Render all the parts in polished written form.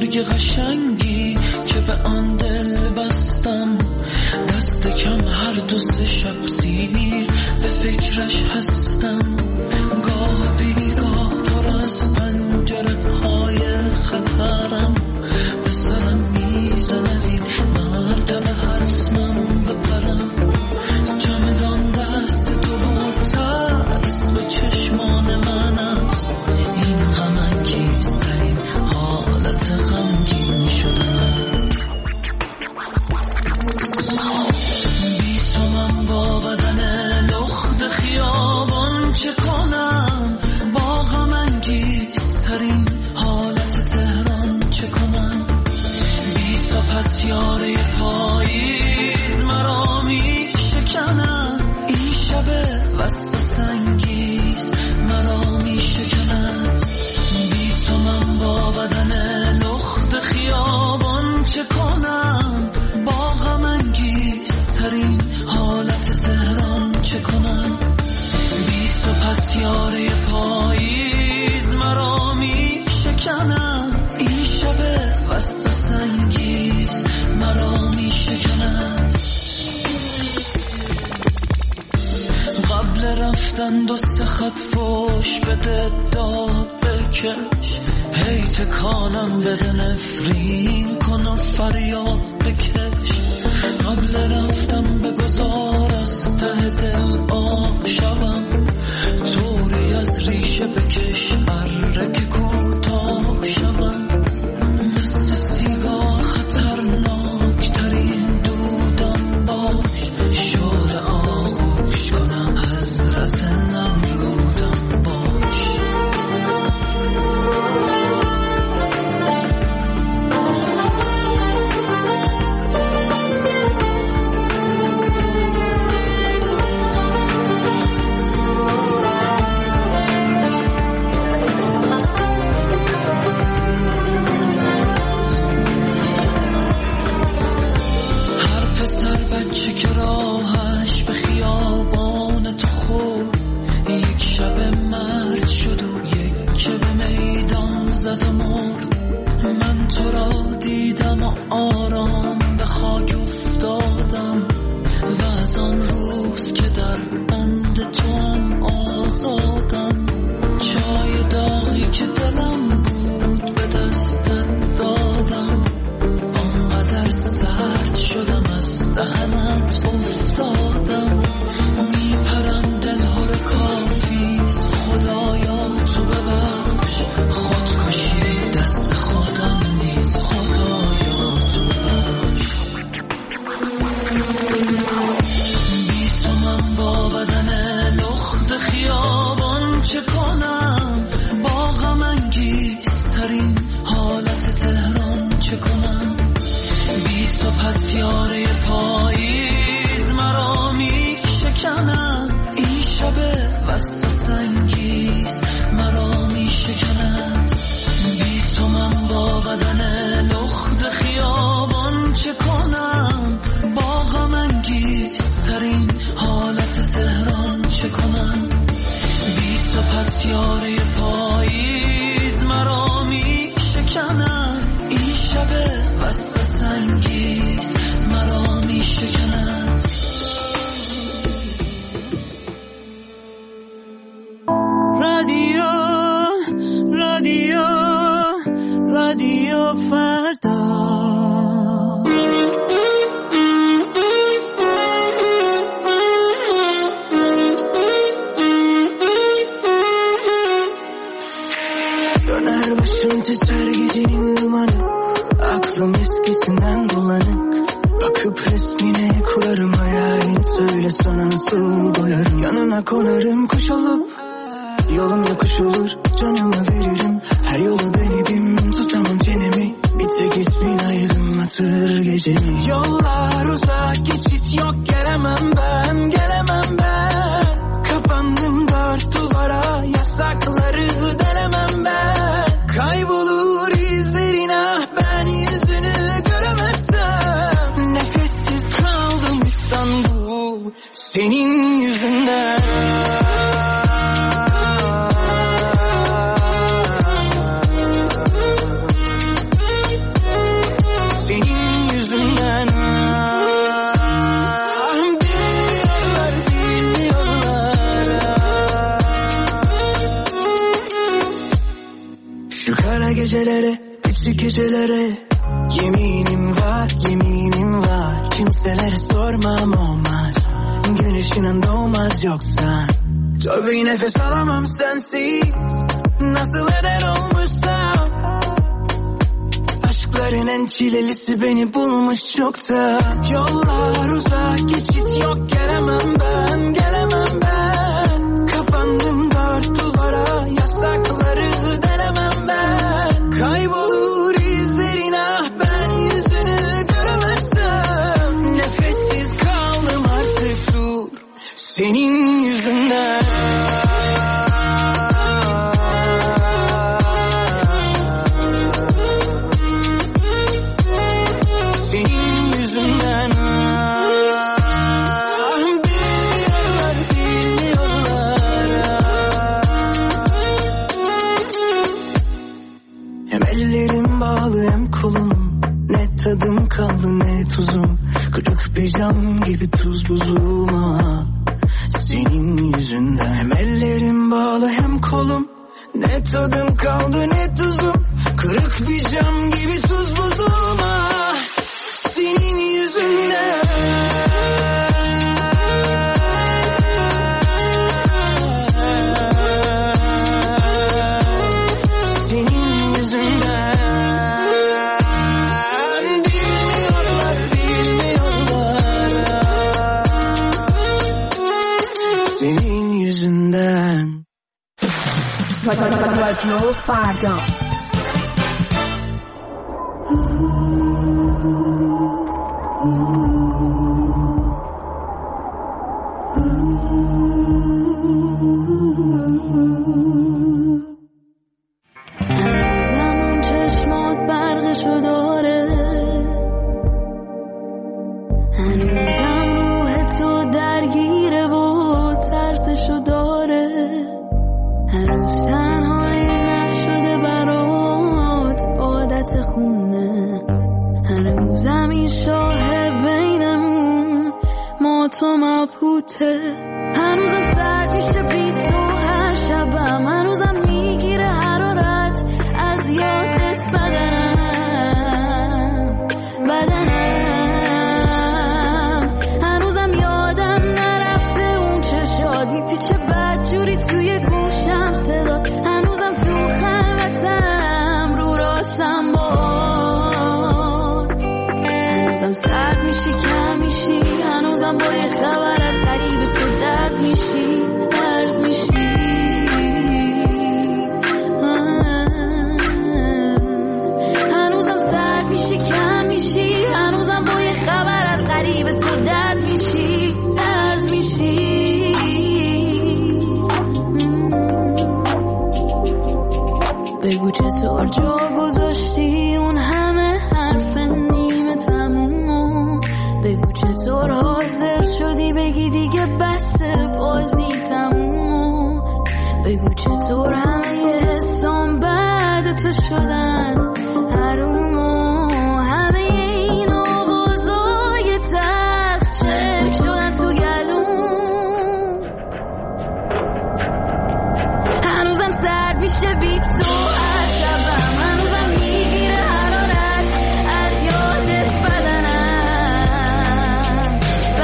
زندگی قشنگی که به آن دل بستم، دست کم هر دو سه شب زیر به فکرش هستم. گاه بیگاه پر از پنجره های خطرم، به سرم میزند این مرتبه حتمم بپرم. چمدان دست تو و ترس به چشمان من است، این غم انگیزترین حالت غمگین شدنم. بی تو من با بدن لخت خیابان چه کنم، با غم انگیزترین حالت تهران چه کنم. بی تو پتیاره پاییز مرا می شکند، این شب وسوسه انگیز مرا می شکند. بی تو من با بدن لخت خیابان چه کنم، با غم انگیزترین حالت تهران چه کنم. بی تو پتیاره پاییز مرا می شکند، این شب وسوسه انگیز مرا می شکند. قبل رفتن دو سه خط فوش بده داد بکش، هی تکانم بده نفرین کن و فریاد بکش. قبل رفتم بگذار از ته دل آب شوم، توری از ریشه بکش اره کوتاه شوم. مثل سیگار خطرناک ترین دودم باش، شعله آغوش کنم حضرت نمرودم باش. بچه که راهش به خیابان تو خورد، یک شب مرد شد و یک که به میدان زد و مرد. من تو را دیدم و آرام به خاک افتادم، و از آن روز که در بند تو هم آزادم. چای داغی که دلم بود به دستت دادم، آنقدر سرد شدم از دهنت افتادم. میپرم دلها رو کافیست خدایا تو ببخش، خودکشی دست خودم نیست خدایا تو ببخش. بی تو من با بدن لخت خیابان چه کنم، با غم انگیزترین حالت تهران چه کنم. بی تو پتیاره پاییز مرا می شکند، این شب وسوسه انگیز مرا می شکند. بی تو من با بدن لخت خیابان چه کنم، با غم انگیزترین حالت تهران چه کنم. بی تو پتیاره پاییز مرا می شکند، این شب وسوسه انگیز مرا می شکند. رادیو فردا. Döner başım titrer gecenin dumanı, aklım eskisinden bulanık. Bakıp resmine kurarım hayalin, söyle sana nasıl doyarım. Yanına konarım kuş olup, yolum yokuş olur, canımı veririm. Her yolu denedim, tutamam çenemi, bir tek ismin aydınlatır gecemi. Yollar uzak, geçit yok, gelemem ben, gelemem ben. Kapandım dört duvara, yasakları delemem ben. Kaybolur izlerin, ah ben yüzünü göremezsem. Nefessiz kaldım İstanbul, senin yüzünden. gecelere, küçük gecelere. Yeminim var, kimselere sormam olmaz. Gün ışığından doğmaz yoksa. Zor bir nefes alamam sensiz. Nasıl eder olmuşsam. Aşkların en çilelisi beni bulmuş çokta. Yollar uzak, geçit yok, gelemem ben. Kapandım dört duvara, yasakları delemem ben. Kaybolur izlerin, ah ben yüzünü göremezsem. Nefessiz kaldım artık, dur senin yüzünden. Tadım kaldı ne tuzum, kırık bir cam gibi tuz buzuma. Senin yüzünden hem ellerim bağlı hem kolum. Ne tadım kaldı ne tuzum, kırık bir cam gibi tuz buzuma. Senin yüzünden. رادیو فردا. هنوزم چشمات برقشو داره، هنوزم روح تو درگیره و ترسشو داره، هنوز تنهایی نشده برات عادت خونه، هنوزم این شاه بینمون ما تو مبهوته، هنوزم سرد میشه بی تو هر شبم، هنوزم میگیره حرارت از یادت بدنم، هنوزم یادم نرفته اون چشات میپیچه بدجوری توی گوشم صدات، هنوزم تو خلوتم رو راستم باد، هنوزم سرد میشی کم میشی، هنوزم با یه خبر از قریب تو درد میشی درز میشی، هنوزم سرد میشی کم میشی، هنوزم با یه خبر از قریب تو درد میشی درز میشی. بگو چطور جا گذاشتی اون همه حرف نیمه تموم، بگو چطور حاضر شدی بگی دیگه بس بازی تموم، بگو چطور همه حسام بعد تو شدن حروم و همه این آوازای تخت چرک شدن تو گلوم، هنوزم سرد میشه بی تو عجبم، هنوزم میگیره حرارت از یادت بدنم،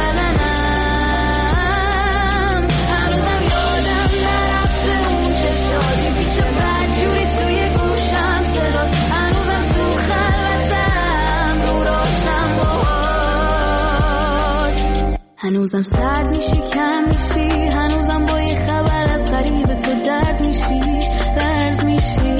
هنوزم یادم نرفته اون چشاتی پیچه بدجوری توی گوشم صدات، هنوزم تو خلوتم رو راستم باهات، هنوزم سرد میشی کم میشی، هنوزم با یه خبر از قریب تو درد میشی درز میشی،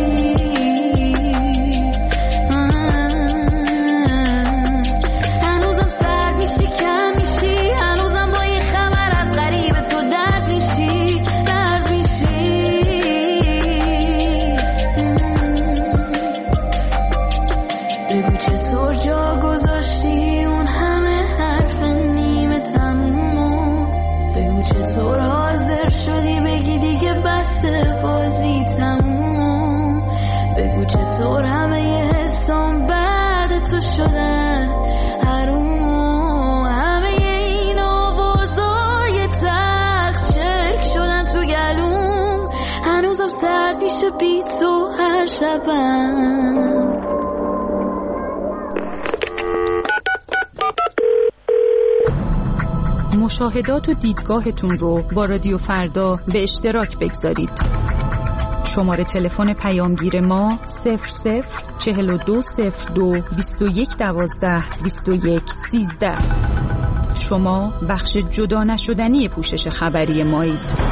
هنوزم سرد میشی کم میشی، هنوزم با یه خبر از قریب تو درد میشی درز میشی. بگو چطور جا گذاشتی اون همه حرف نیمه تموم، بگو چطور حاضر شدی بگی دیگه بس بازی تموم، بگو چطور همه حسام بعد تو شدن حروم، همه این آوازای تخت چرک شدن تو گلوم، هنوزم سرد میشه بی تو هر هر شبم. مشاهدات و دیدگاهتون رو با رادیو فردا به اشتراک بگذارید. شماره تلفن پیامگیر ما 00420221122113. شما بخش جدا نشدنی پوشش خبری مایید.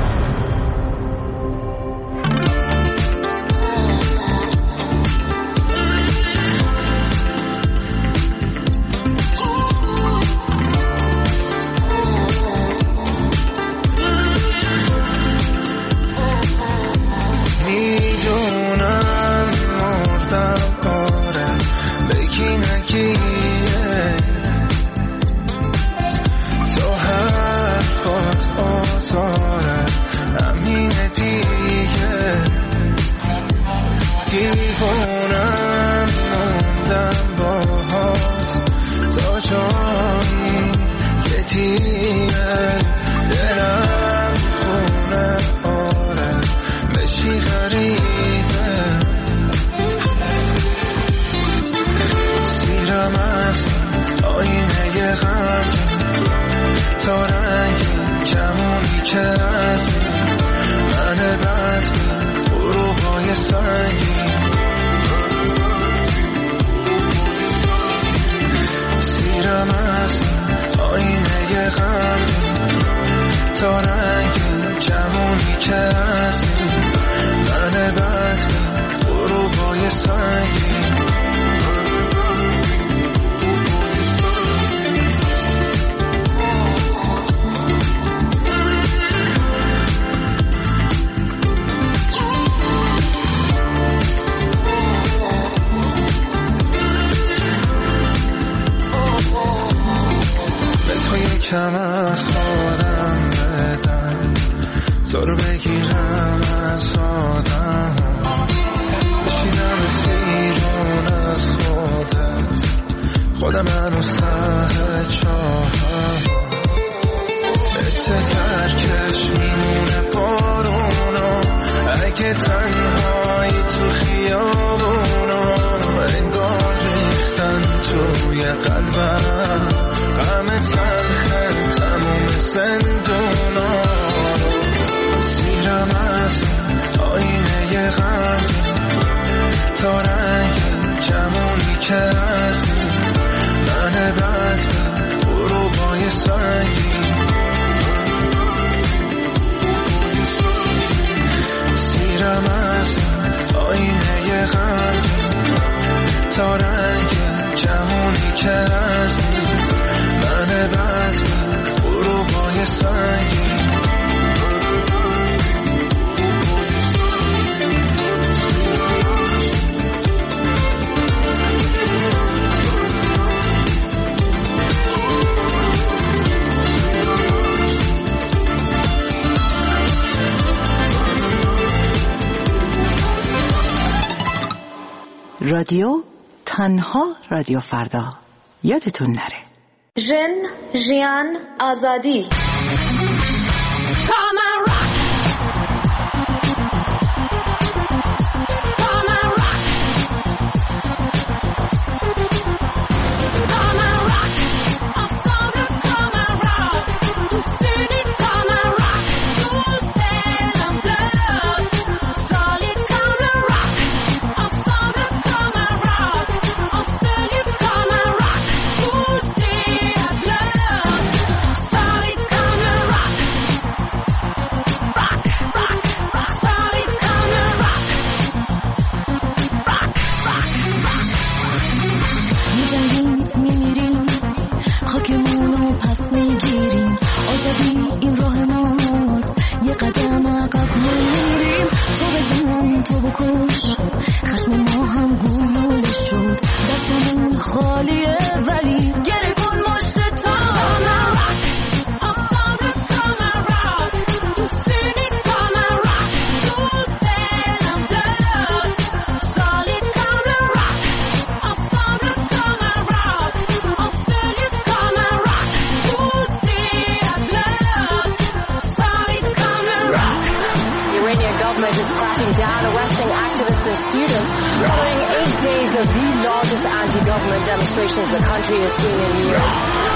کم از خودم بدم تو رو بگیرم از آدم بشینم بیرون از خودم هنوز ته چاهم مثل ترکش میمونه بارونا اگه تنهایی تو خیابونا انگار ریختن توی قلبم غم تلخن تموم زندونا سیرم از آینه غم تا رنگ کمونی که از من بد غروبای سنگین سیرم از آینه غم تا رنگ کمونی که از من بد غروبای سنگین رادیو تنها رادیو فردا یادتون نره. ژن ژیان آزادی Just crack cracking down, arresting activists and students following 8 days of the largest anti-government demonstrations the country has seen in years.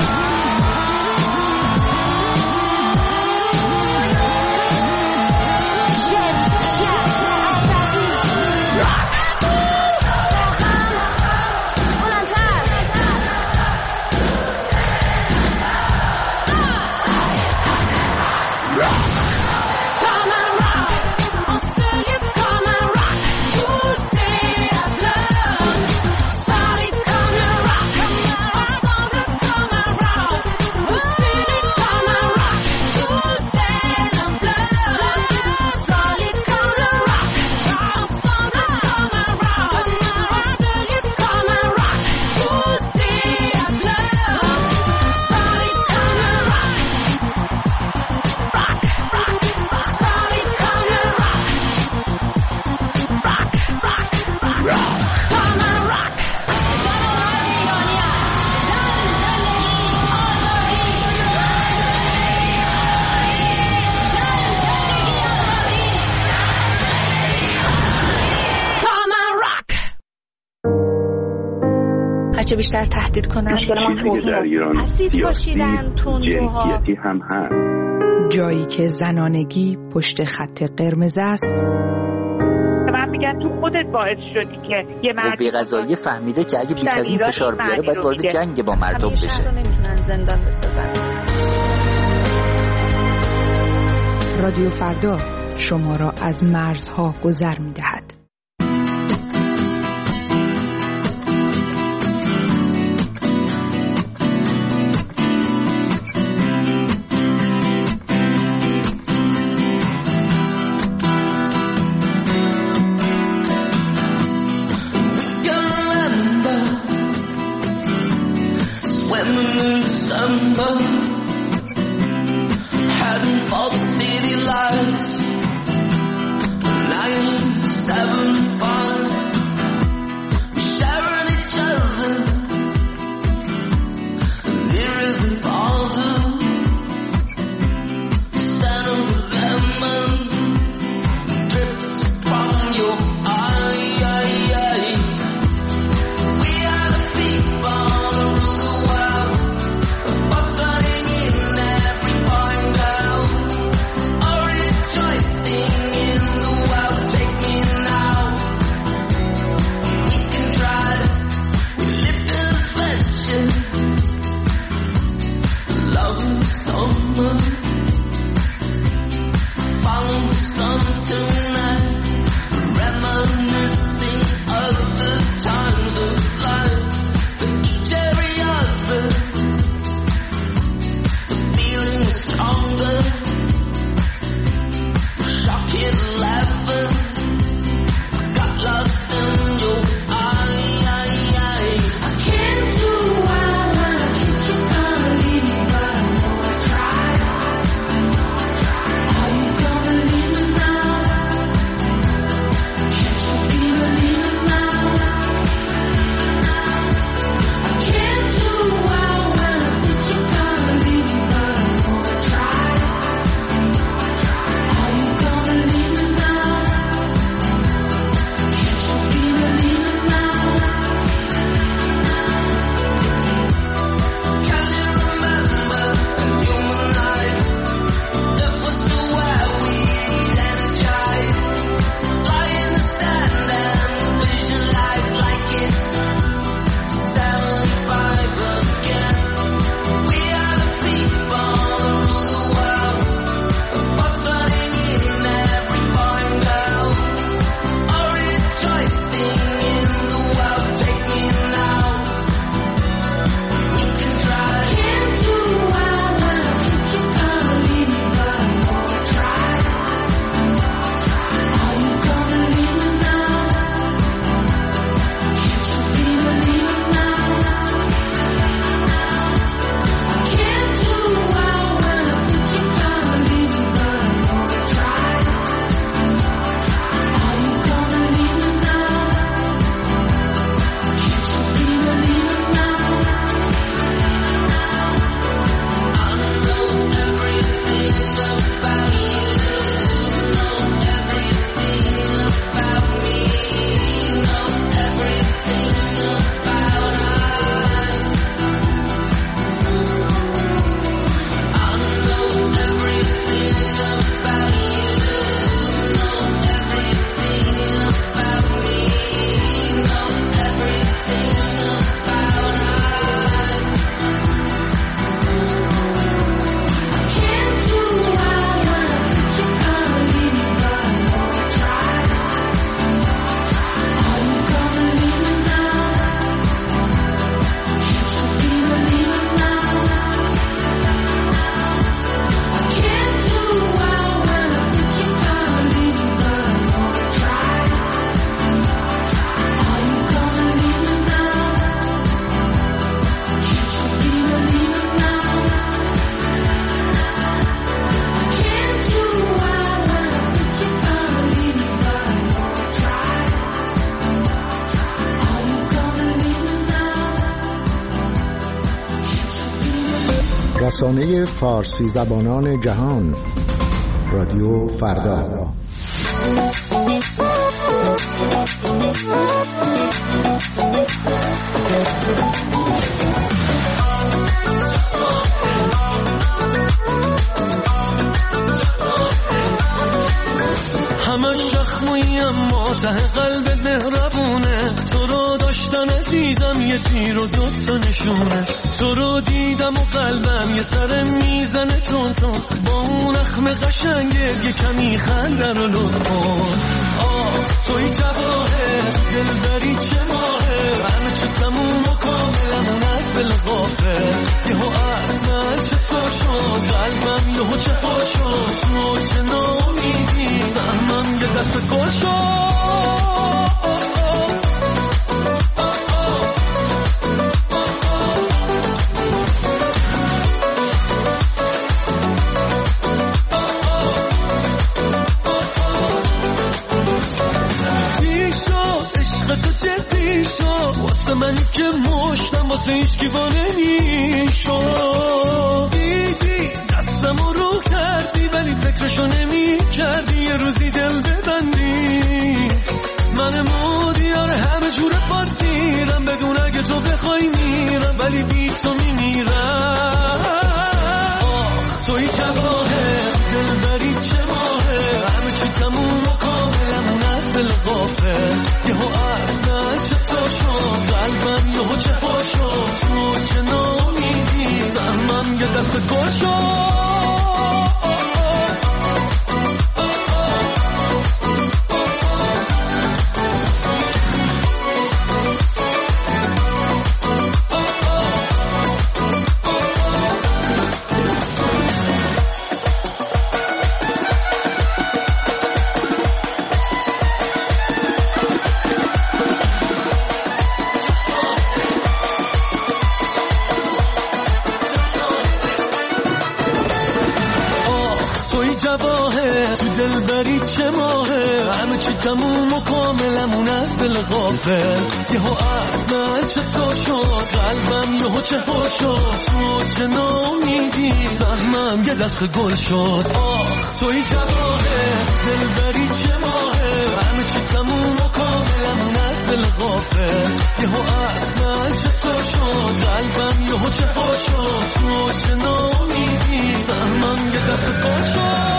چه بیشتر تهدید کنن. در ایران اسید پاشیدن تندروها هم هست. جایی که زنانگی پشت خط قرمز است. من میگم تو خودت باعث شدی که یه مرد قوه قضاییه فهمیده که اگه بیش از این فشار بیاره باید وارد جنگ با مردم بشه. رو نمیتونن زندان بسازن. رادیو فردا شما را از مرزها گذر میدهد. Heading for the city lights 975 sharing each other near the border scent of the lemon drips from your eyes. We are the people that rule the world, fussing in every point down, or rejoicing in the world taking out. رسانه فارسی زبانان جهان، رادیو فردا. همه شخموی اما ته قلب مهربونه، تو رو داشتن عزیزم یه تیر و دوتا نشونه، تو رو دیدم و قلبم یه سر میزنه تون تون، با اون اخم قشنگت یه کمی خنده رو لطف کن. توی جواهر دلبری چه ماهه، همه چه تموم و کاملمون از دل غافه، یهو اصلا چطور شد قلبم یهو چه ها شد، تو چه نامیدی سهمم یه دست گل شد. واسه منی که مشتم واسه هیچ کی با نمیشد، دیدی دستمو رو کردی ولی فکرشو نمی کردی یه روزی دل ببندی، من مودیار همه جور باز میرم بدون اگه تو بخوای میرم ولی بی تو میمیرم. توی جواهر دلبری چه ماهه، همه چی تموم و کاملمون از دل غافه، یهو اصلا چطور شد قلبم یهو چه ها شد، تو چه نامیدی سهمم یه دست گل شد. جواهر تو دلبری چه ماهه، همه چی تموم و کاملمون از دل غافل، یهو اصلا چطور شد قلبم یهو چه ها شد، تو چه نامیدی سهمم یه دست گل شد. توی جواهر دلبری چه ماهه، همه چی تموم و کاملمون از دل غافل، یهو اصلا چطور شد قلبم یهو چه ها شد، تو چه نامیدی سهمم یه دست گل شد.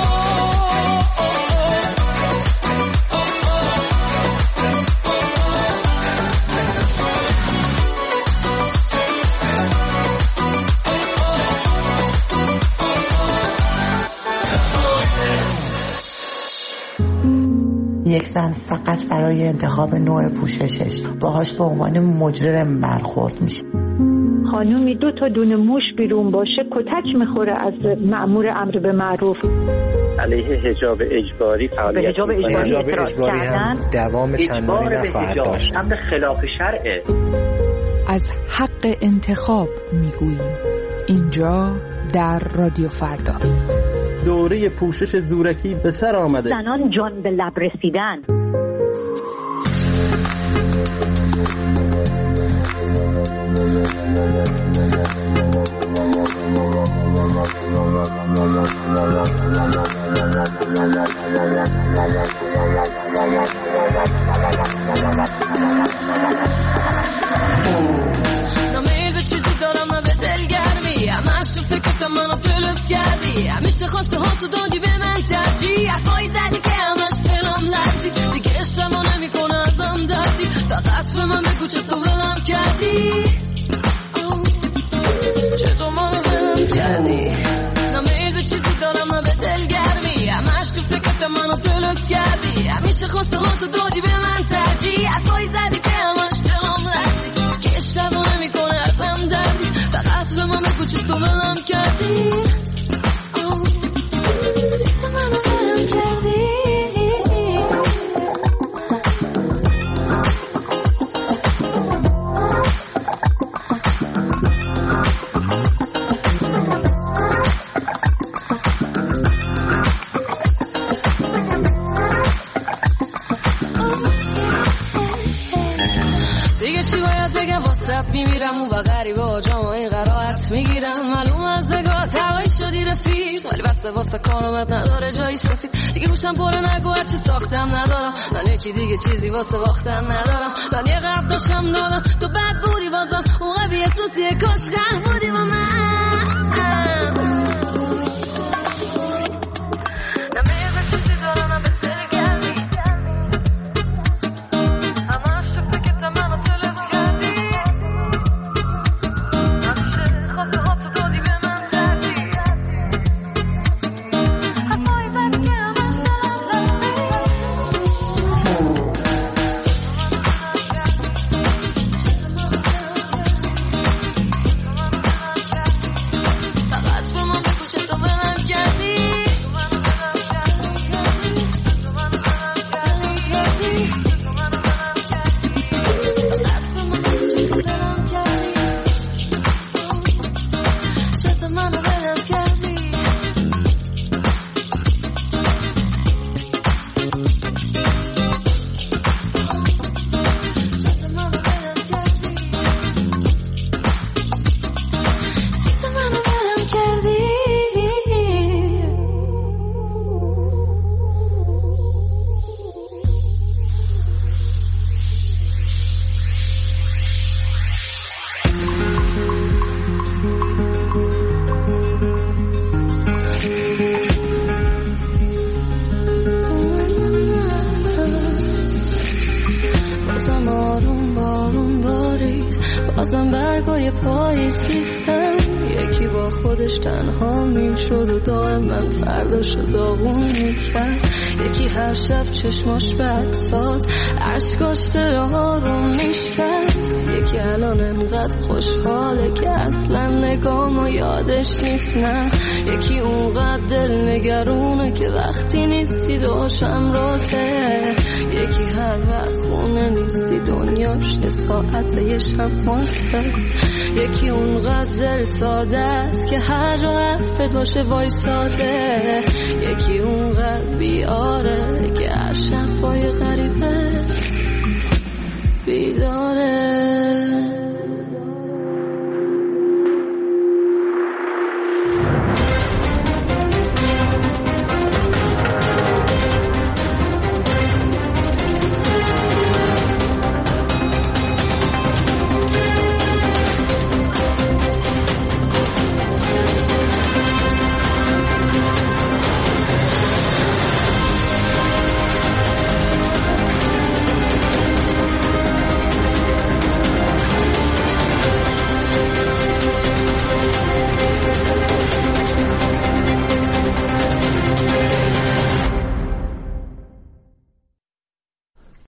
یک زن فقط برای انتخاب نوع پوششش باهاش به عنوان مجرم برخورد میشه. خانومی 2 تا دونه موش بیرون باشه کتک میخوره از مأمور امر به معروف. علیه حجاب اجباری فعالیت به حجاب اجباری هم دوام چندانی نخواهد داشت. امر خلاف شرعه. از حق انتخاب میگوییم اینجا در رادیو فردا. دوره پوشش زورکی به سر آمده. زنان جان به لب رسیدن. نمیل به چیزی دارم نه به دلگرمی، همش تو فکرت منو دلت کردی، همیشه خواسته ها تو دادی به من ترجیح، حرفایی زدی که همش دلم لرزی، دیگه عشقمو نمیکنه ازم دردی، فقط به من بگو چطور ولم کردی، چطور منو ولم کردی. نمیل به چیزی دارم نه به دلگرمی، همش تو فکرت منو دلت کردی، همیشه خواسته ها تو دادی به من ترجیح، حرفایی زدی که همش دلم لرزی، دیگه عشقمو نمیکنه ازم دردی، فقط به من بگو چطور ولم کردی. دیگه چی باید بگم واسه تپ میمیرم و غریبه و جامعه قرائت میگیرم معلوم از نگاه هوایی شدی رفیق ولی بسته واسه کانومت نداره جایی سفید دیگه گوشم پره نگو هرچی ساختم ندارم من یکی دیگه چیزی واسه واختن ندارم من یه قرب داشتم دادم تو بد بودی بازم اون قبی احساسیه کاش غرق بودی با من بازم برگای پاییز ریختن یکی با خودش تنها میشد و دائم من فرداشو داغون میکرد یکی هر شب چشماش بکساد عشقاش دلها رو میشکست یکی الان انقدر خوشحاله که اصلا نگامو یادش نیست نه یکی اونقدر دل نگرونه که وقتی نیستی داشم راته یکی هر وقت خونه نیستی دنیاش یه ساعته یه شب ماسته یکی اونقدر دل ساده است که هر جا حرفت باشه وایساده یکی اونقدر بیاره که هر شب پای